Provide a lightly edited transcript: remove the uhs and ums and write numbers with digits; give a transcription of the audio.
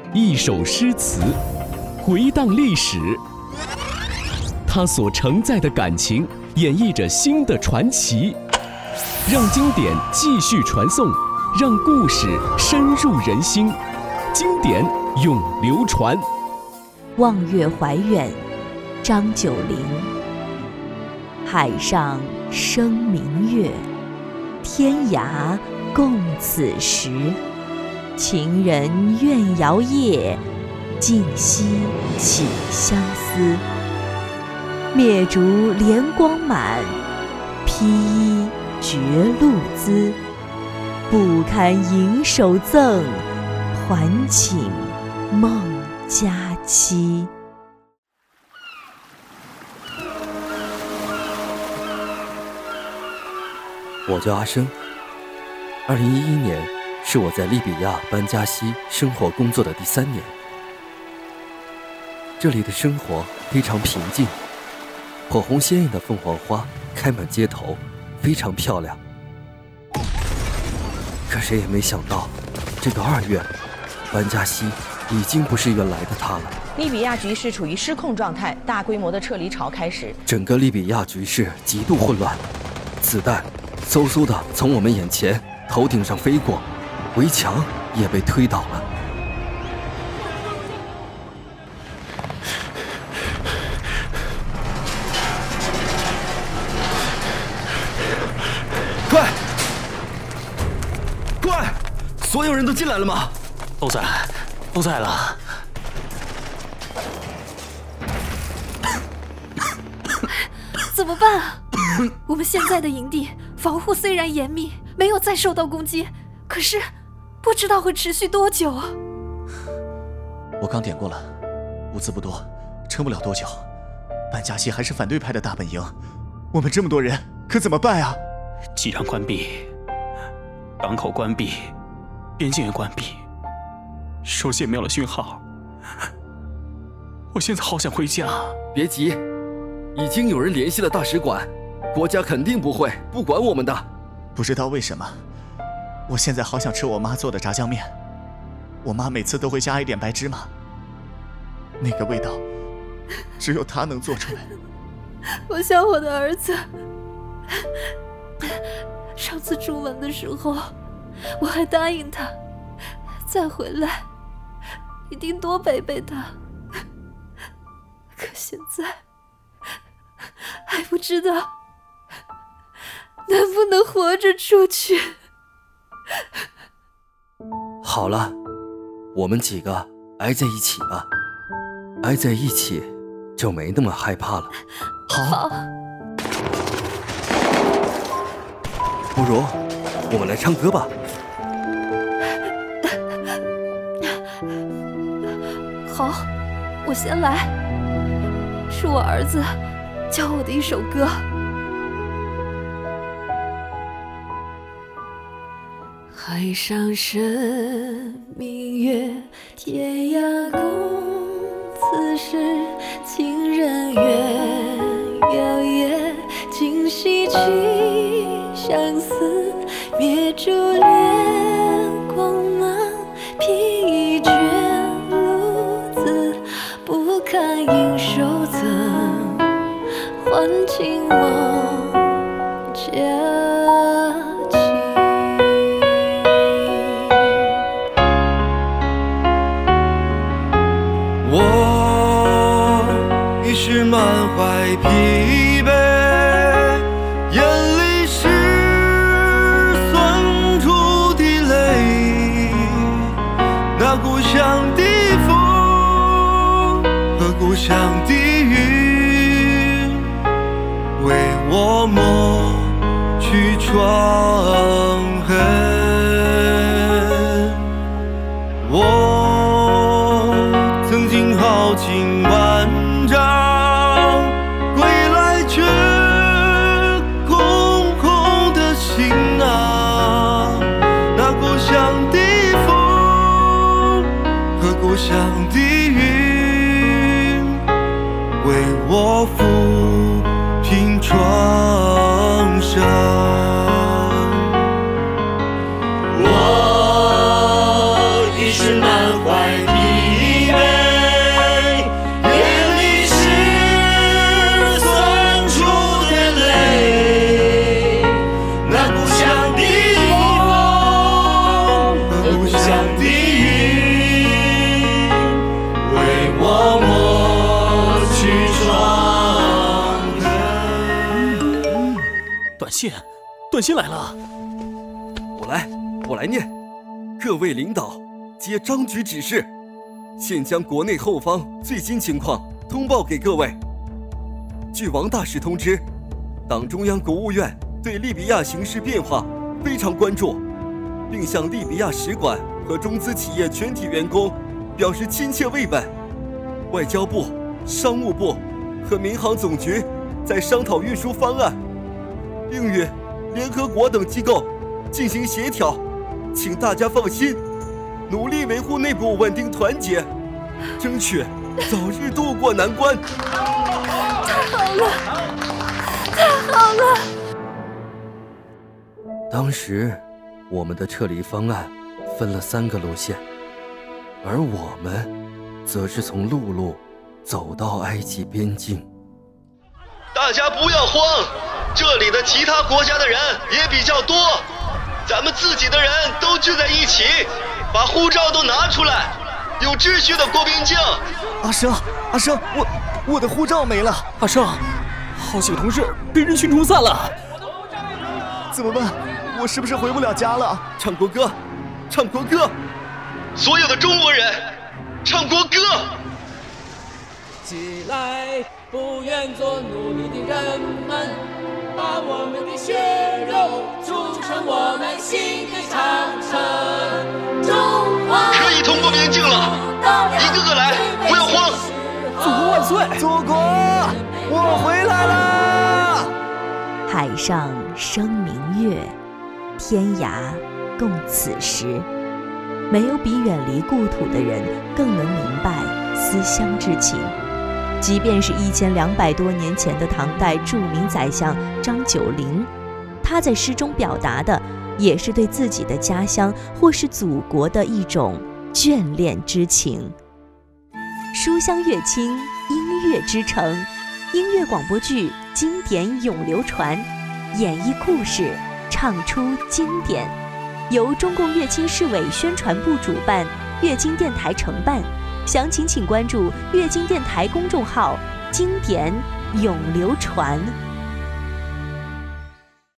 一首诗词，回荡历史。它所承载的感情，演绎着新的传奇。让经典继续传颂，让故事深入人心，经典永流传。 望月怀远，张九龄。海上生明月，天涯共此时。情人怨遥夜，竟夕起相思。灭烛怜光满，披衣觉露滋。不堪盈手赠，还寝梦佳期。 我叫阿生，2011年是我在利比亚班加西生活工作的第3年。这里的生活非常平静，火红鲜艳的凤凰花开满街头，非常漂亮。可谁也没想到，这个2月，班加西已经不是原来的它了。 利比亚局势处于失控状态，大规模的撤离潮开始。 整个利比亚局势极度混乱，子弹嗖嗖地从我们眼前、头顶上飞过，围墙也被推倒了。快！所有人都进来了吗？ 都在了。 怎么办啊？我们现在的营地防护虽然严密，没有再受到攻击，可是不知道会持续多久啊。 我刚点过了，物资不多，撑不了多久。班加西还是反对派的大本营，我们这么多人可怎么办啊？ 机场关闭，港口关闭，边境也关闭，手机也没有了讯号。我现在好想回家。 别急，已经有人联系了大使馆，国家肯定不会不管我们的。 不知道为什么，我现在好想吃我妈做的炸酱面。我妈每次都会加一点白芝麻，那个味道只有她能做出来。 我想我的儿子。上次出门的时候，我还答应他，再回来一定多陪陪他。可现在还不知道能不能活着出去。 好了，我们几个挨在一起吧，挨在一起就没那么害怕了。 好。 不如我们来唱歌吧。 好，我先来。是我儿子教我的一首歌。海上生明月，天涯共此时。情人怨遥夜，竟夕起相思。灭烛怜光满，披衣觉露滋。不堪盈手赠，还寝梦佳期。 我已是满怀疲惫，眼里是酸楚的泪。那故乡的风和故乡的云，为我抹去创痕。我曾经豪情万丈，归来却空空的行囊。那故乡的风和故乡的云，为我抚平创伤。 我已是是满怀疲惫，眼里是酸楚的泪，那不像地风，不像地云，为我抹去创痕。 短信来了。 我来念。各位领导，接张局指示，现将国内后方最新情况通报给各位。据王大使通知，党中央国务院对利比亚形势变化非常关注，并向利比亚使馆和中资企业全体员工表示亲切慰问。外交部、商务部和民航总局在商讨运输方案，并与联合国等机构进行协调，请大家放心，努力维护内部稳定团结，争取早日渡过难关。 太好了，太好了！ 当时我们的撤离方案分了3个路线，而我们则是从陆路走到埃及边境。 大家不要慌，这里的其他国家的人也比较多，咱们自己的人都聚在一起，把护照都拿出来，有秩序的过边境。 阿生，我的护照没了。 阿生，好几个同事被人群冲散了， 怎么办？我是不是回不了家了？ 唱国歌，唱国歌！ 所有的中国人，唱国歌！ 起来，不愿做奴隶的人们，把我们的血肉筑成我们新的长城。中华可以通过边境了，一个个来，不要慌。 祖国万岁！ 祖国，我回来了！ 海上生明月，天涯共此时。没有比远离故土的人更能明白思乡之情。即便是1200多年前的唐代著名宰相张九龄，他在诗中表达的也是对自己的家乡或是祖国的一种眷恋之情。书香乐清，音乐之城，音乐广播剧经典永流传，演绎故事，唱出经典，由中共乐清市委宣传部主办，乐清电台承办。详情请关注乐清电台公众号“经典永流传”。